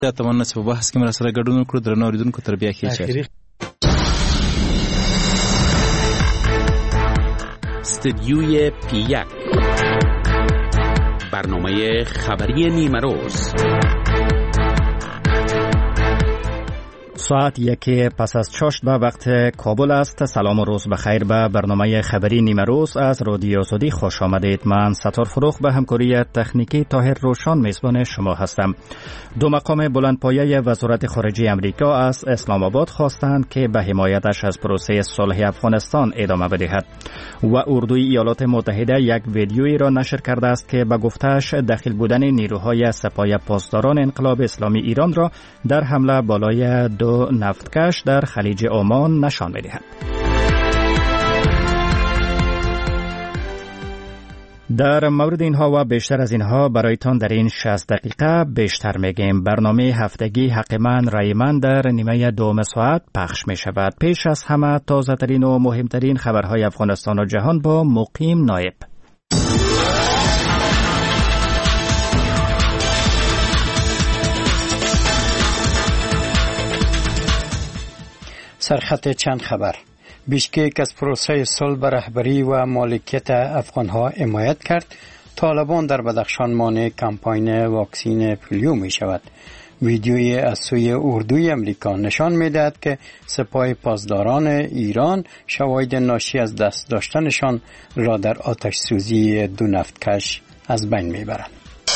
تمنا چې په بحث کې مر سره ګډون وکړو. درنو اوریدونکو تر بیا کې استدیوی پی1 برنامه خبری نیمروز ساعت 1 پس از چاشت به وقت کابل است. سلام و روز بخیر. به برنامه خبری نیمروز از رادیو آزادی خوش آمدید. من ستار فروخ به همکاری تکنیکی طاهر روشان میزبان شما هستم. دو مقام بلندپایه وزارت خارجه امریکا از اسلام آباد خواستند که به حمایتش از پروسه صلح افغانستان ادامه بدهد و اردوی ایالات متحده یک ویدیویی را نشر کرده است که به گفته‌اش دخیل بودن نیروهای سپاه پاسداران انقلاب اسلامی ایران را در حمله بالای 2 نفتکش در خلیج عمان نشان می‌دهد. در مورد اینها و بیشتر از اینها برایتان در این 60 دقیقه بیشتر میگیم. برنامه هفتگی حق من رای من در نیمه دوم ساعت پخش می شود. پیش از همه تازه ترین و مهمترین خبرهای افغانستان و جهان با مقیم نایب. سرخط چند خبر. بیشکک از پروسه صلح به رهبری و مالکیت افغانها حمایت کرد. طالبان در بدخشان مانع کمپاین واکسین پولیو می شود. ویدیوی از سوی اردوی امریکا نشان می دهد که سپاه پاسداران ایران شواهد ناشی از دست داشتنشان را در آتش سوزی 2 نفتکش از بین می برند.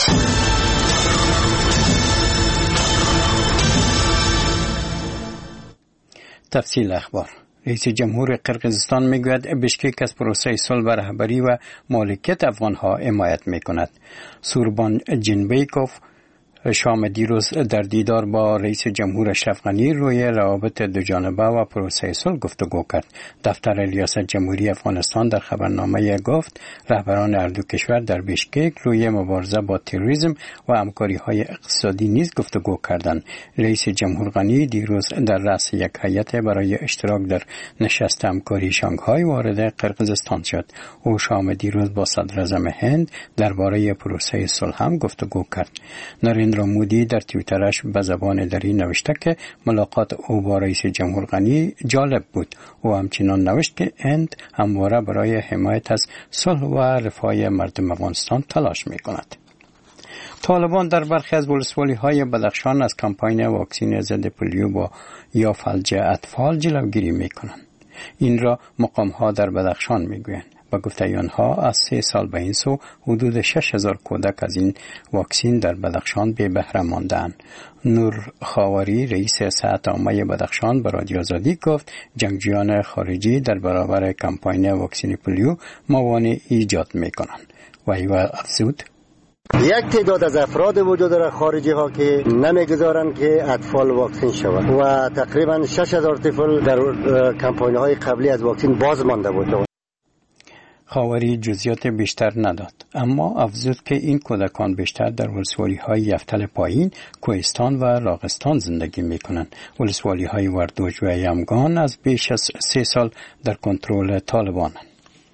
تفصیل اخبار. رئیس جمهور قرقیزستان میگوید بیشکک از پروسه صلح به رهبری و مالکیت افغانها حمایت میکند. سوربان جینبیکوف شام دیروز در دیدار با رئیس جمهور اشرف غنی روی روابط دوجانبه و پروسه صلح گفتگو کرد. دفتر ریاست جمهوری افغانستان در خبرنامه گفت رهبران هر دو کشور در بیشکک روی مبارزه با تروریسم و همکاری‌های اقتصادی نیز گفتگو کردند. رئیس جمهور غنی دیروز در رأس یک هیئت برای اشتراک در نشست همکاری شانگهای وارد قرقیزستان شد. او شام دیروز با صدر اعظم هند درباره پروسه صلح هم گفتگو کرد. مودی در توییترش به زبان دری نوشته که ملاقات او با رئیس جمهور غنی جالب بود. او همچنان نوشت که هند همواره برای حمایت از صلح و رفاه مردم افغانستان تلاش می‌کند. طالبان در برخی از ولسوالی‌های بدخشان از کمپاین واکسین ضد پولیو یا فلج اطفال جلوگیری می‌کنند. این را مقام‌ها در بدخشان می‌گویند. با گفته آنها از 3 سال به این سو حدود 6000 کودک از این واکسین در بدخشان بی بهره ماندند. نور خاوری رئیس صحت عامه بدخشان به رادیو آزادی گفت جنگجویان خارجی در برابر کمپاین واکسین پولیو موانع ایجاد می‌کنند. و افزود یک تعداد از افراد وجود داره خارجی ها که نمیگذارند که اطفال واکسین شوند و تقریبا 6000 طفل در کمپاین های قبلی از واکسین باز مانده بود. خاوری جزئیات بیشتر نداد، اما افزود که این کودکان بیشتر در ولسوالی‌های یفتل پایین، کوهستان و راغستان زندگی می‌کنند. ولسوالی‌های وردوج و یمگان از بیش از 3 سال در کنترل طالبانند.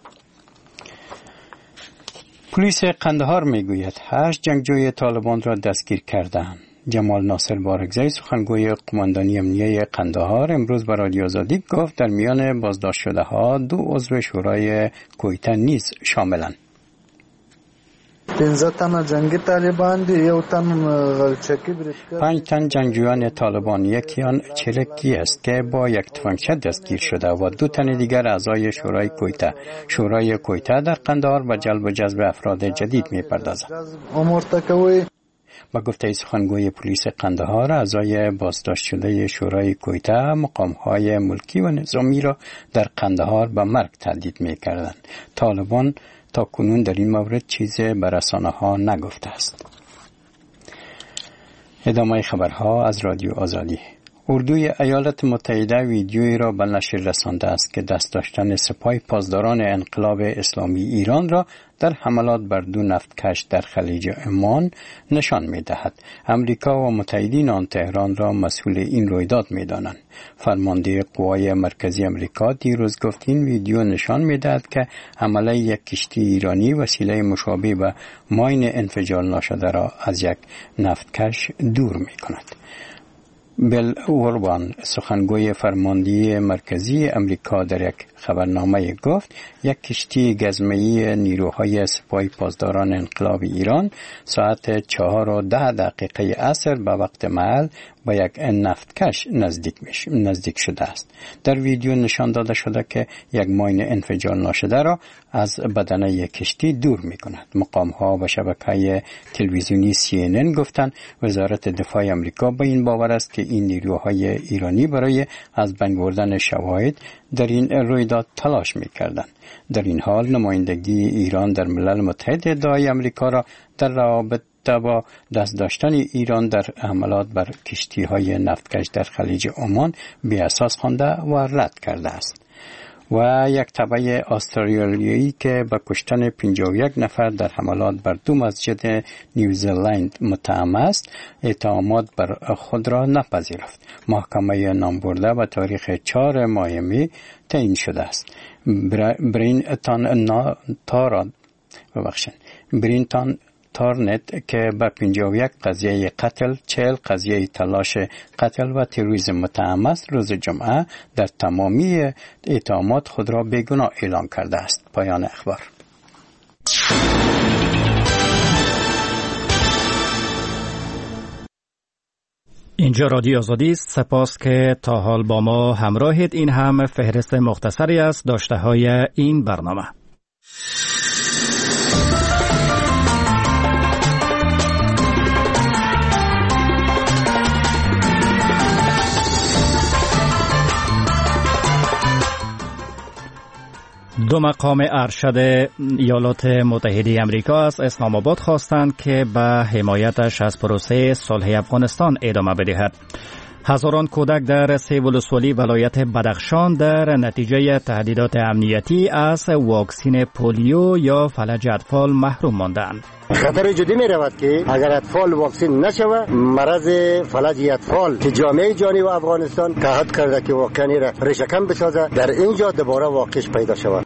پلیس قندهار میگوید 8 جنگجوی طالبان را دستگیر کردند. جمال ناصر بارگزی سخنگوی قماندانی امنیه قندهار امروز به رادیو آزادی گفت در میان بازداشت شده ها 2 عضو شورای کویته نیز شاملند. 15 تن جنگی طالبان دی، 1 تن غلچکی بریدگر. 5 تن جنگجویان طالبان، یکی آن چلکی است که با یک تفنگچه دستگیر شده و 2 تن دیگر اعضای شورای کویته. شورای کویته در قندهار به جلب و جذب افراد جدید می‌پردازد. با گفته سخنگوی پلیس قندهار، اعضای بازداشت شده شورای کویته مقام‌های ملکی و نظامی را در قندهار به مرگ تهدید می‌کردند. طالبان تا کنون در این مورد چیزی به رسانه‌ها نگفته است. ادامه خبرها از رادیو آزادی. اردوی ایالات متحده ویدیویی را به نشر رسانده است که دست داشتن سپاه پاسداران انقلاب اسلامی ایران را در حملات بر 2 نفتکش در خلیج عمان نشان می‌دهد. امریکا و متحدین آن تهران را مسئول این رویداد می‌دانند. فرمانده قوای مرکزی امریکا دیروز گفت این ویدیو نشان می‌دهد که حمله یک کشتی ایرانی وسیله مشابه به ماین انفجار ناشده را از یک نفتکش دور می‌کند. بیل اوربان سخنگوی فرماندهی مرکزی امریکا در یک خبرنامه گفت یک کشتی گزمه‌ای نیروهای سپاه پاسداران انقلاب ایران ساعت 4:10 عصر به وقت محل با یک نفتکش نزدیک شده است. در ویدیو نشان داده شده که یک ماین انفجار ناشده را از بدنه یک کشتی دور می کند. مقام‌ها و شبکه تلویزیونی CNN گفتند وزارت دفاع امریکا به این باور است که این نیروهای ایرانی برای از بین بردن شواهد در این رویداد تلاش می‌کردند. در این حال نمایندگی ایران در ملل متحد ادعای امریکا را در رابطه با دست داشتن ایران در حملات بر کشتی‌های نفتکش در خلیج عمان بی‌اساس خوانده و رد کرده است. و یک تبع استرالیایی که به کشتن 51 نفر در حملات بر 2 مسجد نیوزلند متهم است، اتهامات بر خود را نپذیرفت. محکمه نامبرده به تاریخ 4 ماه می تعیین شده است. برینتان تارنت که به 51 قضیه قتل، 40 قضیه تلاش قتل و تروریسم متهم است، روز جمعه در تمامی اتهامات خود را بیگناه اعلام کرده است. پایان اخبار. اینجا رادیو آزادی است. سپاس که تا حال با ما همراهید. این هم فهرست مختصری از داشته های این برنامه. دو مقام ارشد ایالات متحده آمریکا از اسلام آباد خواستند که به حمایتش از پروسه صلح افغانستان ادامه بدهد. هزاران کودک در سیولسوالی ولایت بدخشان در نتیجه تهدیدات امنیتی از واکسین پولیو یا فلج اطفال محروم ماندند. خطر جدی می رود که اگر اطفال واکسین نشود، مرض فلج اطفال که جامعه جهانی و افغانستان تعهد کرده که واکسن را ریشه‌کن بسازد، در اینجا دوباره واقعش پیدا شود.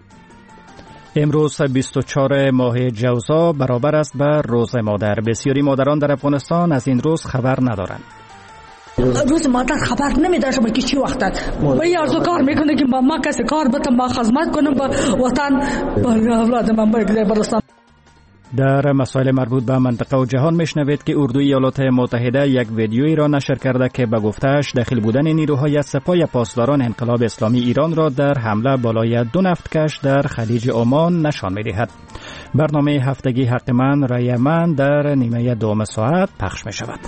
امروز 24 ماه جوزا برابر است به روز مادر. بسیاری مادران در افغانستان از این روز خبر ندارند. روز مادر خبر نمیداشتم که چی وقت است. ولی آرزو کار میکنه که ما کسی کار بتم، ما خدمت کنم به وطن، به اولاد من برسم. در مسائل مربوط به منطقه و جهان میشنوید که اردوی ایالات متحده یک ویدیویی را نشر کرده که به گفته‌اش داخل بودن نیروهای سپاه پاسداران انقلاب اسلامی ایران را در حمله بالای 2 نفتکش در خلیج عمان نشان می‌دهد. برنامه هفتگی حق من رای من در نیمه دوم ساعت پخش می‌شود.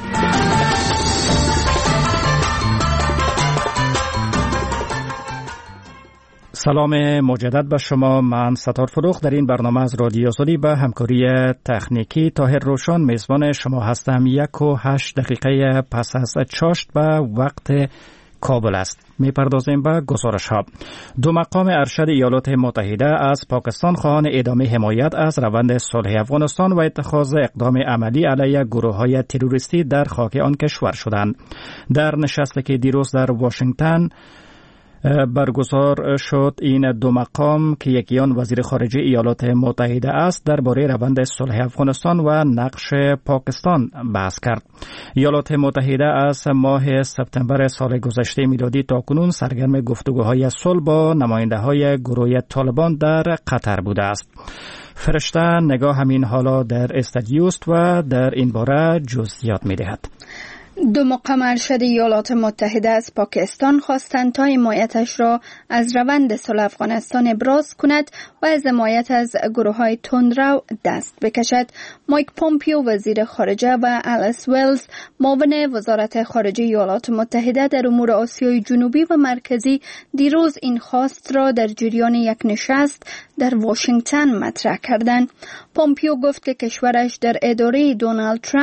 سلام مجدد به شما. من ستار فروخ در این برنامه از رادیو آزادی به همکاری تکنیکی طاهر روشن میزبان شما هستم. 1:08 پس از چاشت به وقت کابل است. میپردازیم به گزارش ها. دو مقام ارشد ایالات متحده از پاکستان خواهان ادامه حمایت از روند صلح افغانستان و اتخاذ اقدام عملی علیه گروه‌های تروریستی در خاک آن کشور شدند. در نشستی که دیروز در واشنگتن برگزار شد، این دو مقام که یکی آن وزیر خارجه ایالات متحده است درباره روند صلح افغانستان و نقش پاکستان بحث کرد. ایالات متحده از ماه سپتامبر سال گذشته میلادی تا کنون سرگرم گفتگوهای صلح با نماینده‌های گروه طالبان در قطر بوده است. فرشته نگاه همین حالا در استادیوست و در این باره جزئیات می‌دهد. دو مقام ارشد ایالات متحده از پاکستان خواستند تا حمایتش را از روند صلح افغانستان ابراز کند و از حمایت از گروه‌های تندرو دست بکشد. مایک پومپیو وزیر خارجه و الیس ولز معاون وزارت خارجه ایالات متحده در امور آسیای جنوبی و مرکزی دیروز این خواست را در جریان یک نشست در واشنگتن مطرح کردند. پومپیو گفت که کشورش در اداره دونالد ترامپ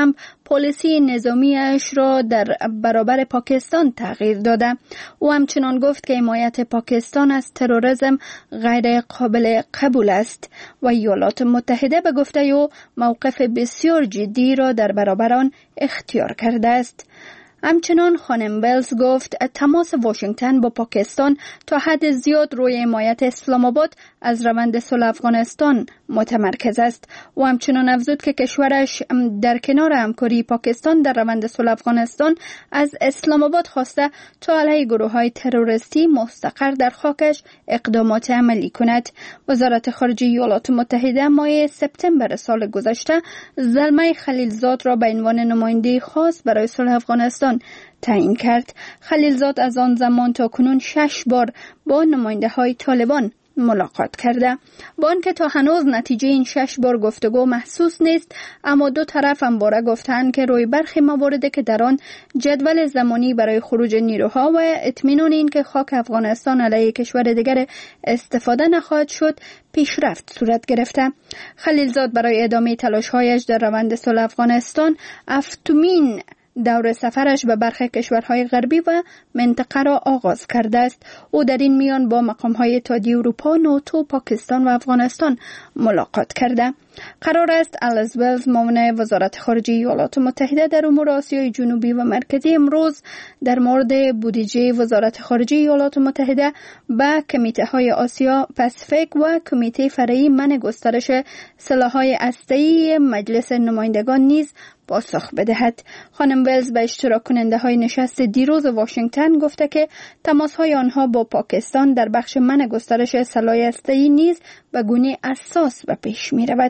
پالیسی نظامیش را در برابر پاکستان تغییر داده. او همچنان گفت که حمایت پاکستان از تروریسم غیر قابل قبول است و ایالات متحده به گفته او موقف بسیار جدی را در برابر آن اختیار کرده است. همچنان خانم ولز گفت تماس واشنگتن با پاکستان تا حد زیاد روی حمایت اسلام آباد از روند صلح افغانستان متمرکز است و همچنان افزود که کشورش در کنار همکاری پاکستان در روند صلح افغانستان از اسلام آباد خواسته تا علیه گروه‌های تروریستی مستقر در خاکش اقدامات عملی کند. وزارت خارجه ایالات متحده ماه سپتامبر سال گذشته زلمه خلیلزاد را به عنوان نماینده خاص برای صلح افغانستان تعیین کرد. خلیلزاد از آن زمان تا کنون 6 بار با نماینده های طالبان ملاقات کرده. با آنکه تا هنوز نتیجه این 6 بار گفتگو محسوس نیست، اما دو طرف همواره گفتند که روی برخی مواردی که در آن جدول زمانی برای خروج نیروها و اطمینان این که خاک افغانستان علیه کشور دیگر استفاده نخواهد شد پیشرفت صورت گرفته. خلیلزاد برای ادامه تلاش‌هایش در روند صلح افغانستان هفتمین دور سفرش به برخی کشورهای غربی و منطقه را آغاز کرده است. او در این میان با مقام‌های اتحادیه اروپا، ناتو، پاکستان و افغانستان ملاقات کرده. قرار است الیس ولز معاون وزارت خارجه ایالات متحده در امور آسیای جنوبی و مرکزی امروز در مورد بودجه وزارت خارجه ایالات متحده به کمیته‌های آسیا پاسیفیک و کمیته فرعی منع گسترش سلاح‌های هسته‌ای مجلس نمایندگان نیز پاسخ بدهد. خانم ولز به اشتراک کننده های نشست دیروز واشنگتن گفته که تماس های آنها با پاکستان در بخش منع گسترش سلاح هسته‌ای نیز به گونه اساس به پیش می رود.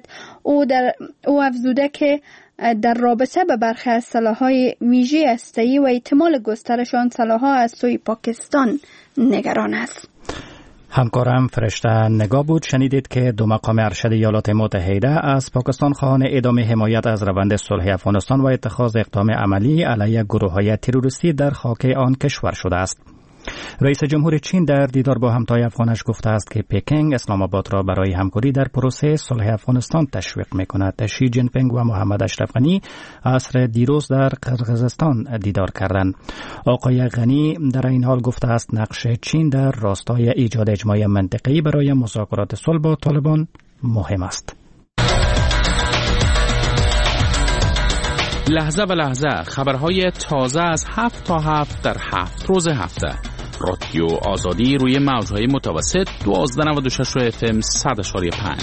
او افزوده که در رابطه به برخی از سلاح‌های ویژه هسته‌ای و احتمال گسترش آن سلاح‌ها از سوی پاکستان نگران است. همکارم فرشته نگاه بود. شنیدید که دو مقام ارشد ایالات متحده از پاکستان خواهان ادامه حمایت از روند صلح افغانستان و اتخاذ اقدام عملی علیه گروه‌های تروریستی در خاک آن کشور شده است. رئیس جمهور چین در دیدار با همتای افغانش گفته است که پکینگ اسلام آباد را برای همکاری در پروسه صلح افغانستان تشویق می‌کند. شی جین پینگ و محمد اشرف غنی عصر دیروز در قرقیزستان دیدار کردند. آقای غنی در این حال گفته است نقش چین در راستای ایجاد اجماع منطقی برای مذاکرات صلح با طالبان مهم است. لحظه به لحظه خبرهای تازه از 7 تا 7 در 7 روز هفته. رادیو آزادی روی موجهای متوسط 1296 FM 100.5.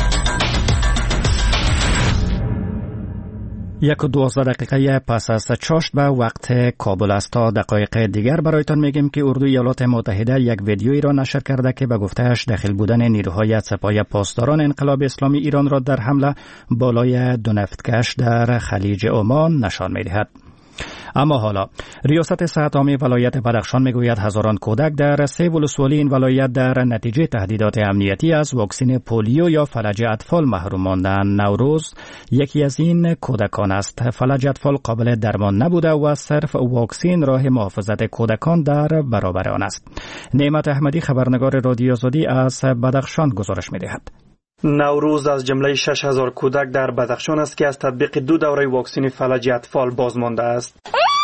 1:12 پس از چاشت به وقت کابل است. تا دقایق دیگر برایتان میگیم که اردوی ایالات متحده یک ویدیویی را نشر کرده که به گفتهش داخل بودن نیروهای سپاه پاسداران انقلاب اسلامی ایران را در حمله بالای دو نفتکش در خلیج عمان نشان میدهد. اما حالا ریاست صحت عامه ولایت بدخشان میگوید هزاران کودک در 3 ولسوالی این ولایت در نتیجه تهدیدات امنیتی از واکسن پولیو یا فلج اطفال محروم ماندند. نوروز یکی از این کودکان است. فلج اطفال قابل درمان نبوده و صرف واکسن راه محافظت کودکان در برابر آن است. نعمت احمدی خبرنگار رادیو آزادی از بدخشان گزارش میدهد. نوروز از جمله 6000 کودک در بدخشان است که از تطبیق 2 دوره واکسن فلج اطفال باز مانده است.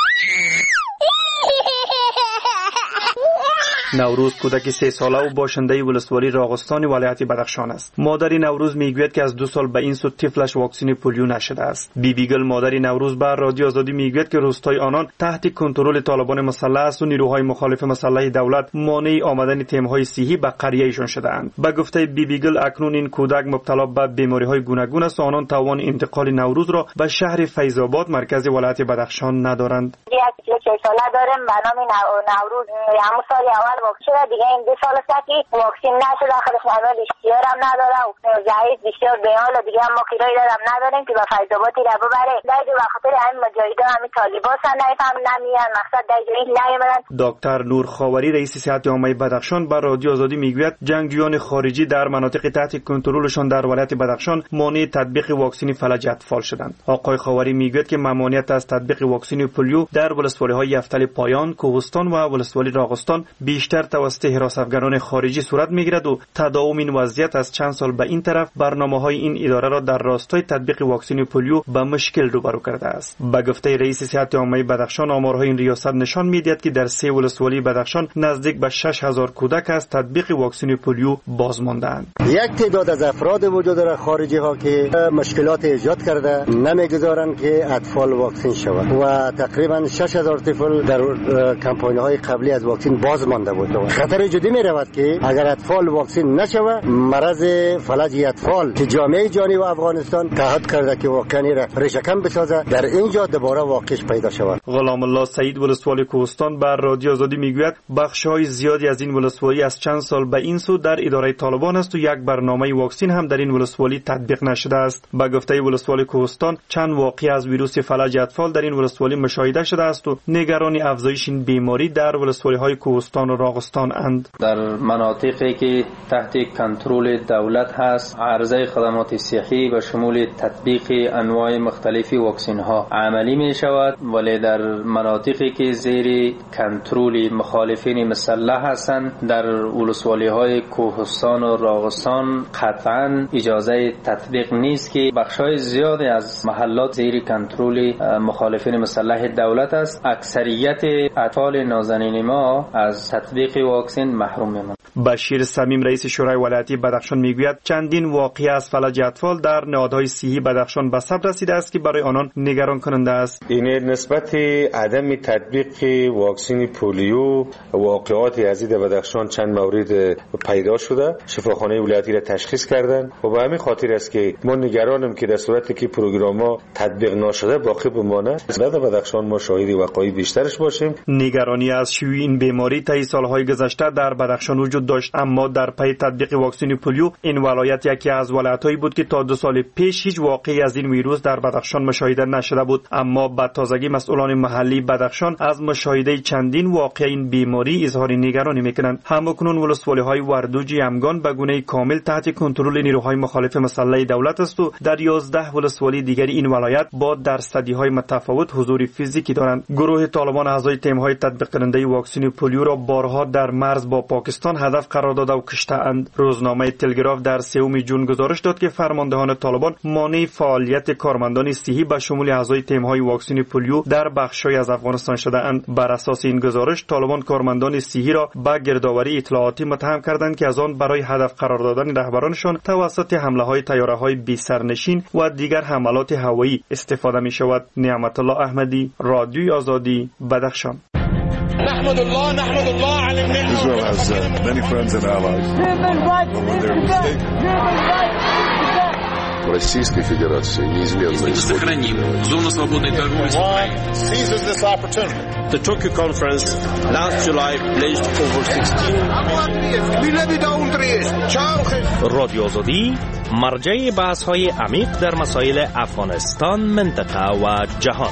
نوروز کودک 3 ساله و باشنده ولسوالی راغستان ولایت بدخشان است. مادر نوروز میگوید که از 2 سال به این سو طفلش واکسن پولیو نشده است. بیبیگل مادر نوروز بر رادیو آزادی میگوید که روستای آنان تحت کنترل طالبان مسلح است و نیروهای مخالف مسلح دولت مانع آمدن تیم‌های صحی به قریه‌شان شده‌اند. به گفته بیبیگل اکنون این کودک مبتلا به بیماری‌های گوناگون است و آنان توان انتقال نوروز را به شهر فیض‌آباد مرکز ولایت بدخشان ندارند. یک 6 ساله داریم به نام نوروز همون سال اول واکسن دیگه این 2 سال است که واکسن نشده آخرش عمل اشتیار هم نداره و ضعیف بسیار بیحال دیگه هم ما کرای دارم نداریم که به فیض‌آبادی را ببره در به خاطر همین مجاهدا همین طالبان نمیفهم نمیان مقصد در جایی نمیرن. دکتر نور خاوری رئیس صحت عامه بدخشان بر رادیو آزادی میگوید جنگجویان خارجی در مناطق تحت کنترلشان در ولایت بدخشان مانع تطبیق واکسن فلج اطفال شدند. آقای خاوری میگوید که ممانعت از تطبیق واکسن پولیو در ولایت ولسوالی‌های یفتل پایان، کوهستان و ولسوالی راغستان بیشتر توسط حراس افغانان خارجی صورت می‌گیرد و تداوم این وضعیت از چند سال به این طرف برنامه‌های این اداره را در راستای تطبیق واکسن پولیو به مشکل روبرو کرده است. به گفته رئیس صحت عامه بدخشان، آمارهای این ریاست نشان می‌دهد که در 3 ولسوالی بدخشان نزدیک به 6000 کودک از تطبیق واکسن پولیو باز مانده‌اند. یک تعداد از افراد وجود داره خارجی ها که مشکلات ایجاد کرده، نمیگذارند که اطفال واکسن شوند و تقریبا 6000 طفل در کمپاین های قبلی از واکسن باز مانده بود. خطر جدی می رود که اگر اطفال واکسن نشوه، مرض فلج اطفال که جامعه جهانی و افغانستان تعهد کرده که واکسن را ریشه‌کن بسازه، در اینجا دوباره واقعش پیدا شود. غلام الله سعید ولسوالی کوهستان بر رادیو آزادی میگوید بخش‌های زیادی از این ولسوالی از چند سال به این سو در اداره طالبان است و یک برنامه واکسن هم در این ولسوالی تطبیق نشده است. به گفته ولسوالی کوهستان چند واقعه از ویروس فلج اطفال در این ولسوالی مشاهده شده است و نگران افزایش این بیماری در ولسوالی‌های کوهستان و راغستان اند. در مناطقی که تحت کنترل دولت هست، عرضه خدمات صحی به شمول تطبیق انواع مختلفی واکسن ها عملی می شود، ولی در مناطقی که زیر کنترل مخالفین مسلح هستند در ولسوالی‌های کوهستان و راغستان قطعاً اجازه تطبیق نیست که بخشای زیادی از محلات زیر کنترل مخالفین مسلح دولت است. اکثریت اطفال نازنین ما از تطبیق واکسن محروم می‌مانند. بشیر صمیم رئیس شورای ولایتی بدخشان میگوید چندین واقعه از فلج اطفال در نهادهای صحی بدخشان به ثبت رسیده است که برای آنان نگران کننده است. این نسبت عدم تطبیق واکسن پولیو واقعات یزید بدخشان چند مورد پیدا شده، شفاخانه ولایتی را تشخیص کردند و به همین خاطر است که ما نگرانیم که در صورتی که پروگرام‌ها تطبیق نشده باقی بمانه، در بدخشان ما شاهد وقایع بیشترش باشیم. نگرانی از شیوع این بیماری طی سالهای گذشته در بدخشان وجود داشت، اما در پی تطبیق واکسن پولیو این ولایت یکی از ولایت‌هایی بود که تا 2 سال پیش هیچ واقعی از این ویروس در بدخشان مشاهده نشده بود. اما با تازگی مسئولان محلی بدخشان از مشاهده چندین واقعه این بیماری اظهار نگرانی می‌کنند. همکنون ولسوالی‌های وردوج یمگان به گونه کامل تحت کنترل نیروهای مخالف مسلح دولت است و در 11 ولسوالی دیگر این ولایت با درصدی‌های متفاوت حضور فیزیکی دارند. گروه طالبان اعضای تیم‌های تطبیق کننده واکسن پولیو را بارها در مرز با پاکستان هدف قرار داده و کشته‌اند. روزنامه تلگراف در 3 جون گزارش داد که فرماندهان طالبان مانع فعالیت کارمندان صحی به شمول اعضای تیم‌های واکسن پولیو در بخش‌های از افغانستان شده‌اند. بر اساس این گزارش طالبان کارمندان صحی را به گردآوری اطلاعاتی متهم کردند که از آن برای هدف قرار دادن رهبرانشان توسط حمله‌های طیاره‌های بی سرنشین و دیگر حملات هوایی استفاده می‌شود. نعمت الله احمدی، رادیوی آزادی، بدخشان. نحمد الله على النعمة. Israel has many friends and allies. Российской Федерации неизменно сохраним зону свободной торговли с Украиной. Seizes this opportunity. The Tokyo conference last July pledged over 16 رادیو آزادی مرجع بحث‌های عمیق در مسائل افغانستان، منطقه و جهان.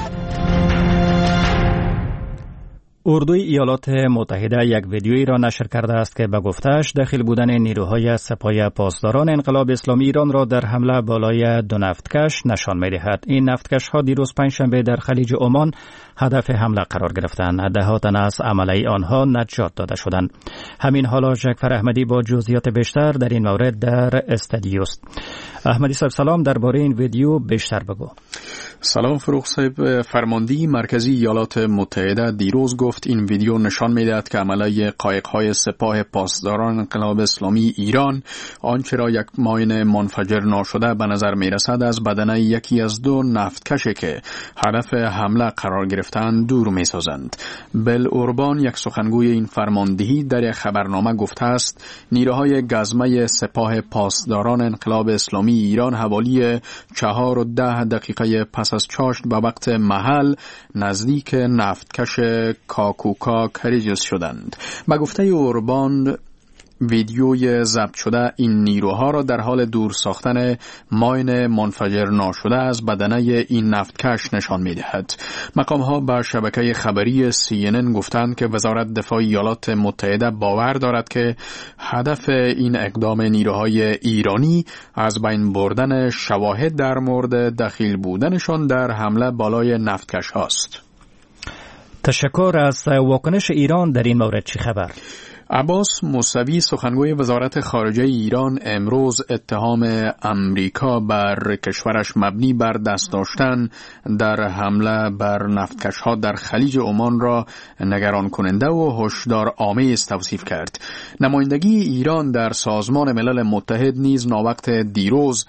اردوی ایالات متحده یک ویدیویی را نشر کرده است که به گفته‌اش داخل بودن نیروهای سپاه پاسداران انقلاب اسلامی ایران را در حمله بالای 2 نفتکش نشان می‌دهد. این نفتکش‌ها دیروز پنجشنبه در خلیج عمان هدف حمله قرار گرفتند. ده‌ها تن از عمله آنها نجات داده شدند. همین حالا جعفر احمدی با جزئیات بیشتر در این مورد در استودیو است. احمدی صاحب سلام، درباره این ویدیو بیشتر بگو. سلام فروخ صاحب. فرماندهی مرکزی ایالات متحده دیروز گفت این ویدیو نشان می‌دهد که عمله قایق‌های سپاه پاسداران انقلاب اسلامی ایران آنچه را یک ماین منفجر ناشده به نظر می‌رسد از بدنه یکی از 2 نفتکشی که هدف حمله قرار گرفتند دور می‌سازند. بل اوربان یک سخنگوی این فرماندهی در یک خبرنامه گفته است نیروهای گزمه سپاه پاسداران انقلاب اسلامی ایران حوالی 4:10 پس از چاشت به وقت محل نزدیک نفتکش کاکوکا کریجس شدند. به گفته اوربان ویدیوی ضبط شده این نیروها را در حال دور ساختن ماین منفجر ناشده از بدنه این نفتکش نشان می‌دهد. مقام‌ها به شبکه خبری CNN گفتند که وزارت دفاع ایالات متحده باور دارد که هدف این اقدام نیروهای ایرانی از بین بردن شواهد در مورد دخیل بودنشان در حمله بالای نفتکش هاست. تشکر. از واکنش ایران در این مورد چی خبر؟ عباس موسوی سخنگوی وزارت خارجه ایران امروز اتهام امریکا بر کشورش مبنی بر دست داشتن در حمله بر نفتکش‌ها در خلیج عمان را نگران کننده و هشدار آمیز توصیف کرد. نمایندگی ایران در سازمان ملل متحد نیز ناوقت دیروز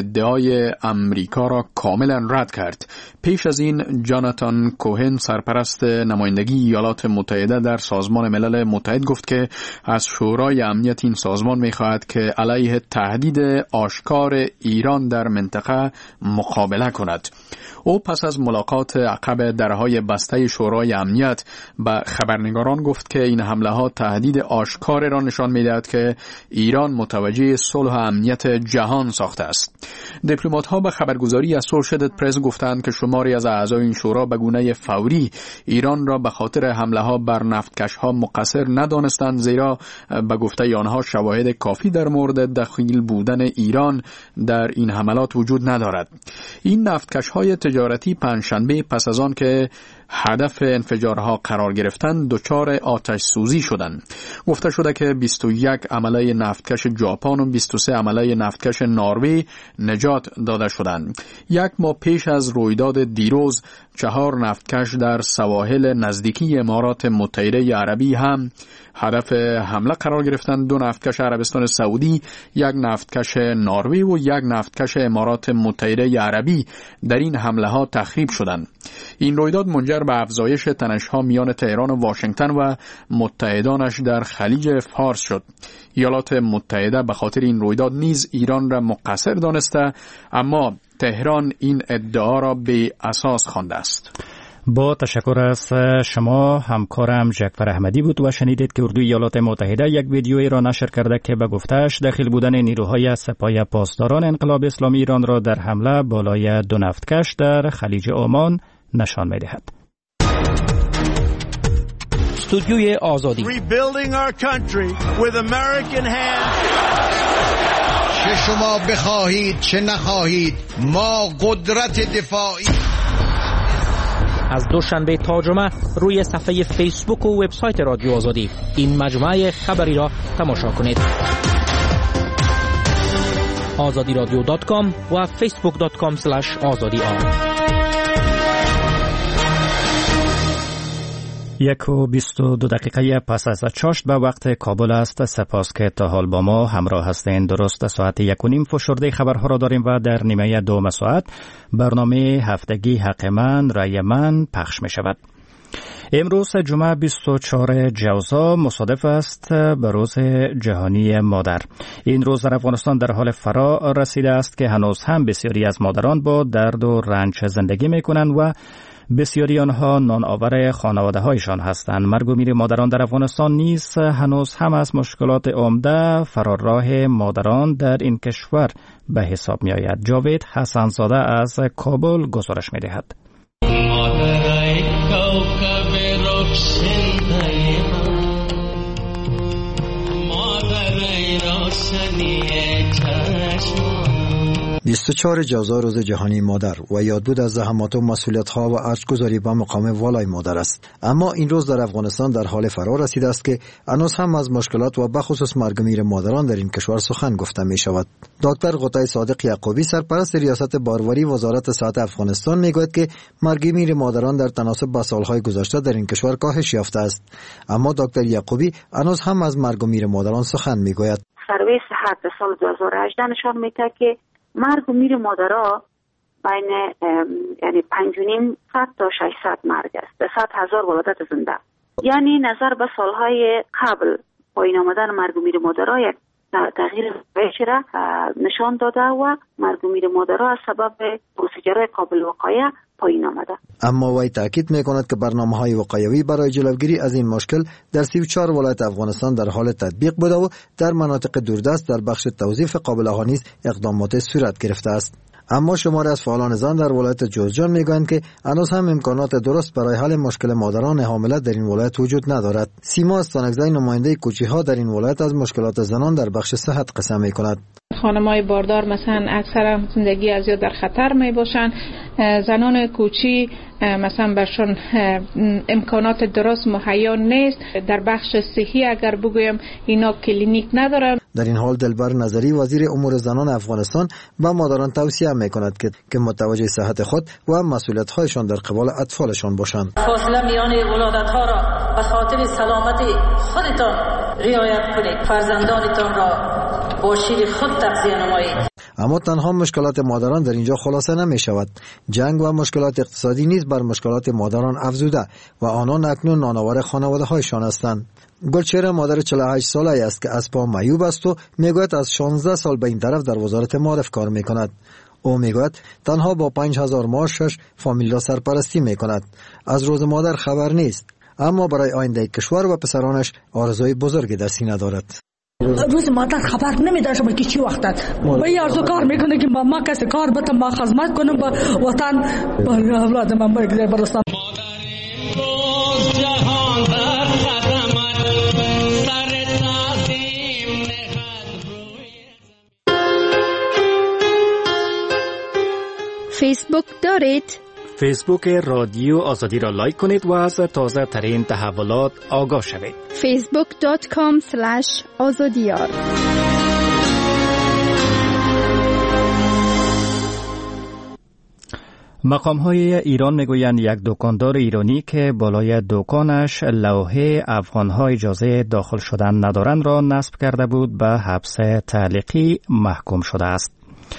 ادعای امریکا را کاملا رد کرد. پیش از این جاناتان کوهن سرپرست نمایندگی ایالات متحده در سازمان ملل متحد گفت که از شورای امنیت این سازمان می‌خواهد که علیه تهدید آشکار ایران در منطقه مقابله کند. او پس از ملاقات عقب درهای بسته شورای امنیت به خبرنگاران گفت که این حمله‌ها تهدید آشکار را نشان می‌دهد که ایران متوجه صلح و امنیت جهان ساخته است. دیپلمات‌ها به خبرگزاری اسوشییتد پرس گفتند که شماری از اعضای این شورا به گونه فوری ایران را به خاطر حمله‌ها بر نفتکش‌ها مقصر ندانستند، زیرا به گفته آنها شواهد کافی در مورد دخیل بودن ایران در این حملات وجود ندارد. این نفتکش‌های تجارتی پنجشنبه پس از آن که هدف انفجارها قرار گرفتند دچار آتش سوزی شدند. گفته شده که 21 عمله نفتکش ژاپن و 23 عمله نفتکش نروژ نجات داده شدند. یک ماه پیش از رویداد دیروز 4 نفتکش در سواحل نزدیکی امارات متحده عربی هم هدف حمله قرار گرفتند. 2 نفتکش عربستان سعودی، 1 نفتکش نروژ و 1 نفتکش امارات متحده عربی در این حمله ها تخریب شدند. این رویداد منجر به افزایش تنش‌ها میان تهران و واشنگتن و متحدانش در خلیج فارس شد. ایالات متحده به خاطر این رویداد نیز ایران را مقصر دانسته، اما تهران این ادعا را بی اساس خوانده است. با تشکر از شما. همکارم جعفر احمدی بود و شنیدید که اردوی ایالات متحده یک ویدیویی را نشر کرده که به گفته‌اش داخل بودن نیروهای سپاه پاسداران انقلاب اسلامی ایران را در حمله بالای 2 نفتکش در خلیج عمان نشان می‌دهد. استودیوی آزادی. چه شما بخواهید چه نخواهید ما قدرت دفاعی. از دوشنبه تا جمعه روی صفحه فیسبوک و وبسایت رادیو آزادی این مجموعه خبری را تماشا کنید. azadiradio.com و facebook.com/azadi. 1:22 پس از چاشت به وقت کابل است. سپاس که تا حال با ما همراه هستین. درست ساعت 1:30 فشرده خبرها را داریم و در نیمه دوم ساعت برنامه هفتگی حق من رای من پخش می شود. امروز جمعه 24 جوزا مصادف است به روز جهانی مادر. این روز در افغانستان در حال فرا رسیده است که هنوز هم بسیاری از مادران با درد و رنج زندگی می کنند و بسیاری آنها نان آور خانواده هایشان هستند. مرگ و میر مادران در افغانستان نیز هنوز هم از مشکلات عمده فرارراه مادران در این کشور به حساب می آید. جاوید حسنزاده از کابل گزارش می دهد. مادرای کوكب روشنی مادرای روشنی چشم 24 جوزا روز جهانی مادر و یادبود از زحمات و مسئولیت‌ها و ارج‌گذاری به مقام والای مادر است. اما این روز در افغانستان در حال فرا رسیده است که هنوز هم از مشکلات و بخصوص مرگ و میر مادران در این کشور سخن گفته می شود. دکتر قطعی صادق یعقوبی سرپرست ریاست باروری وزارت صحت افغانستان میگوید که مرگ و میر مادران در تناسب با سالهای گذشته در این کشور کاهش یافته است. اما دکتر یعقوبی هنوز هم از مرگ و میر مادران سخن میگوید. سروی صحت سال 2018 نشان میده که مرگ و میر مادرها بین یعنی 5.5 تا 600 مرگ است به 100,000 ولادت زنده. یعنی نظر به سالهای قبل پایین آمدن مرگ و میر مادرها یک تغییر را نشان داده و مرگ و میر مادرها از سبب پروسیجرهای قابل وقایع پایین آمده. اما وی تاکید میکند که برنامه‌های وقایوی برای جلوگیری از این مشکل در 34 ولایت افغانستان در حال تطبیق بوده و در مناطق دوردست در بخش توظیف قابل‌ها نیز اقدامات صورت گرفته است. اما شماری از فعالان زن در ولایت جوزجان میگویند که هنوز هم امکانات درست برای حل مشکل مادران حامله در این ولایت وجود ندارد. سیما استانکزی نماینده کوچی‌ها در این ولایت از مشکلات زنان در بخش صحت قصه میکند. خانم‌های باردار مثلا اکثرا زندگی از یا در خطر می باشن. زنان کوچی مثلا برشون امکانات درست مهیا نیست. در بخش صحی اگر بگویم اینا کلینیک ندارن. در این حال دلبر نظری وزیر امور زنان افغانستان به مادران توصیه میکند که متوجه صحت خود و مسئولیت‌هایشان در قبال اطفالشان باشند. فاصله میان ولادت‌ها را به خاطر سلامتی خودتان رعایت کنید. فرزندانتان را با شیر خود تغذیه نمایید. اما تنها مشکلات مادران در اینجا خلاصه نمی شود. جنگ و مشکلات اقتصادی نیز بر مشکلات مادران افزوده و آنان اکنون نانآور خانواده هایشان هستند. گلچهره مادر 48 ساله است که از پا معیوب است و میگوید از 16 سال به این طرف در وزارت معارف کار میکند. او میگوید تنها با 5000 معاشش فامیل را سرپرستی میکند. از روز مادر خبر نیست، اما برای آینده کشور و پسرانش آرزوی بزرگی در سینه دارد. روز مادر خبر نمیده شما که چی وقت با آرزو کار میکنه که ما کسی کار بتم ما خدمت کنم با وطن با اولاد من برسم. فیسبوک دارید؟ فیسبوک رادیو آزادی را لایک کنید و از تازه ترین تحولات آگاه شوید. facebook.com/azadiyar. مقام‌های ایران میگویند یک دکاندار ایرانی که بالای دکانش لوحه افغان‌ها اجازه داخل شدن ندارند را نصب کرده بود به حبس تعلیقی محکوم شده است.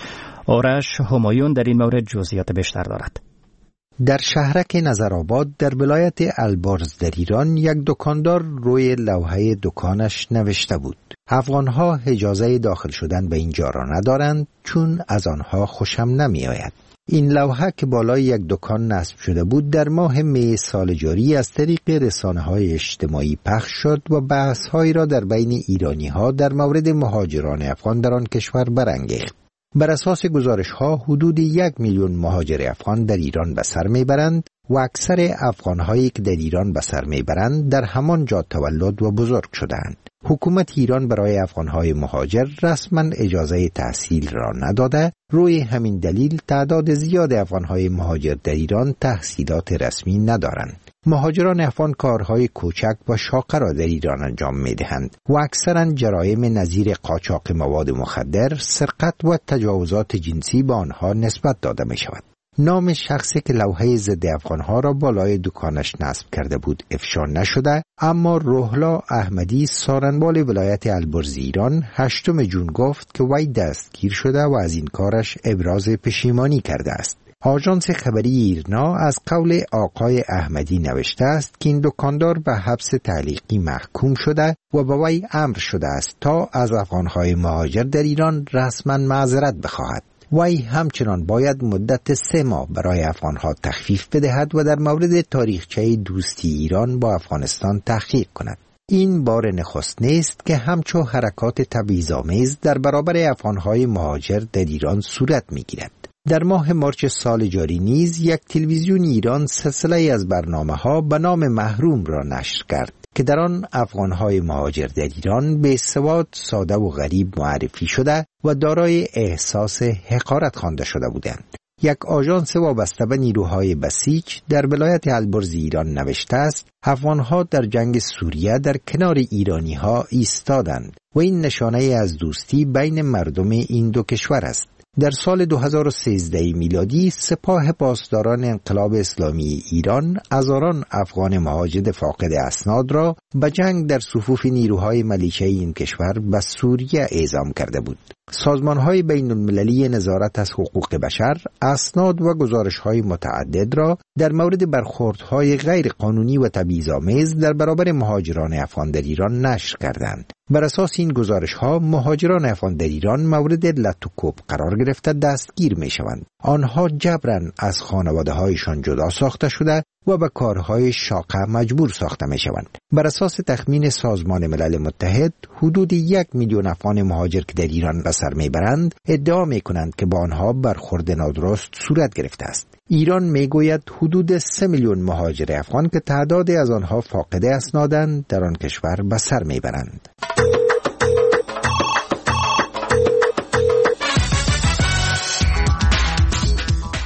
آرش همایون در این مورد جزئیات بیشتر دارد. در شهرک نظرآباد در ولایت البرز در ایران یک دکاندار روی لوحه دکانش نوشته بود: افغان‌ها اجازه داخل شدن به اینجا را ندارند چون از آنها خوشم نمی آید. این لوحه که بالای یک دکان نصب شده بود در ماه می سال جاری از طریق رسانه‌های اجتماعی پخش شد و بحث‌هایی را در بین ایرانی‌ها در مورد مهاجران افغان در آن کشور برانگیخت. بر اساس گزارش‌ها حدود 1 میلیون مهاجر افغان در ایران به سر میبرند و اکثر افغان‌هایی که در ایران به سر میبرند در همان جا تولد و بزرگ شدند. حکومت ایران برای افغان‌های مهاجر رسما اجازه تحصیل را نداده. روی همین دلیل تعداد زیاد افغان‌های مهاجر در ایران تحصیلات رسمی ندارند. مهاجران افغان کارهای کوچک و شاقه را در ایران انجام می‌دهند و اکثراً جرایم نظیر قاچاق مواد مخدر، سرقت و تجاوزات جنسی به آنها نسبت داده می‌شود. نام شخصی که لوحه ضد افغان‌ها را بالای دکانش نصب کرده بود افشا نشده، اما روحلا احمدی سارنوال ولایت البرز ایران 8 جون گفت که وی دستگیر شده و از این کارش ابراز پشیمانی کرده است. آژانس خبری ایرنا از قول آقای احمدی نوشته است که این دکاندار به حبس تعلیقی محکوم شده و به وی امر شده است تا از افغان‌های مهاجر در ایران رسما معذرت بخواهد. وی همچنان باید مدت 3 ماه برای افغان‌ها تخفیف بدهد و در مورد تاریخچه دوستی ایران با افغانستان تحقیق کند. این بار نخست نیست که همچو حرکات تبعیض‌آمیز در برابر افغان‌های مهاجر در ایران صورت می‌گیرد. در ماه مارچ سال جاری نیز یک تلویزیون ایران سلسله از برنامه‌ها به نام محروم را نشر کرد که در آن افغان‌های مهاجر در ایران به سواد، ساده و غریب معرفی شده و دارای احساس حقارت خوانده شده بودند. یک آژانس وابسته به نیروهای بسیج در ولایت البرز ایران نوشته است: افغان‌ها در جنگ سوریه در کنار ایرانی‌ها ایستادند و این نشانه از دوستی بین مردم این دو کشور است. در سال 2013 میلادی سپاه پاسداران انقلاب اسلامی ایران هزاران افغان مهاجر فاقد اسناد را به جنگ در صفوف نیروهای ملیشه این کشور به سوریه اعزام کرده بود. سازمان‌های بین‌المللی نظارت از حقوق بشر اسناد و گزارش‌های متعدد را در مورد برخوردهای غیر قانونی و تبعیض‌آمیز در برابر مهاجران افغان در ایران نشر کردند. بر اساس این گزارش‌ها مهاجران افغان در ایران مورد لط و کوب قرار گرفته دستگیر می‌شوند. آنها جبراً از خانواده‌هایشان جدا ساخته شده و به کارهای شاقه مجبور ساخته می‌شوند. بر اساس تخمین سازمان ملل متحد حدود 1 میلیون افغان مهاجر که در ایران به سر می‌برند ادعا می‌کنند که با آنها برخورد نادرست صورت گرفته است. ایران میگوید حدود 3 میلیون مهاجر افغان که تعدادی از آنها فاقد اسنادند در آن کشور به سر می‌برند.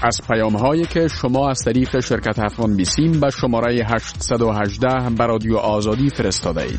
از پیام هایی که شما از طریق شرکت افغان بیسیم به شماره 818 به رادیو آزادی فرستاده اید.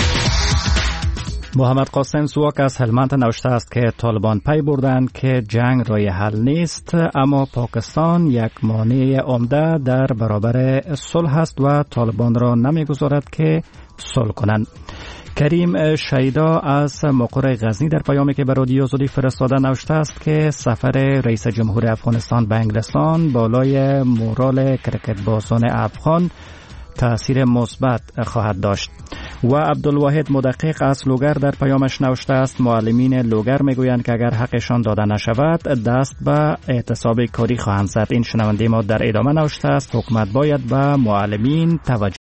محمد قاسم سواک از هلمند نوشته است که طالبان پی بردند که جنگ رای حل نیست، اما پاکستان یک مانع عمده در برابر صلح است و طالبان را نمیگذارد که صلح کنند. کریم شیدا از مقر غزنی در پیامی که به رادیو آزادی فرستاده نوشته است که سفر رئیس جمهور افغانستان به انگلستان بالای مورال کرکت بازان افغان تأثیر مثبت خواهد داشت. و عبدالواحد مدقق از لوگر در پیامش نوشته است معلمین لوگر میگویند که اگر حقشان داده نشود دست به اعتصاب کاری خواهند زد. این شنونده ما در ادامه نوشته است حکومت باید به معلمین توجه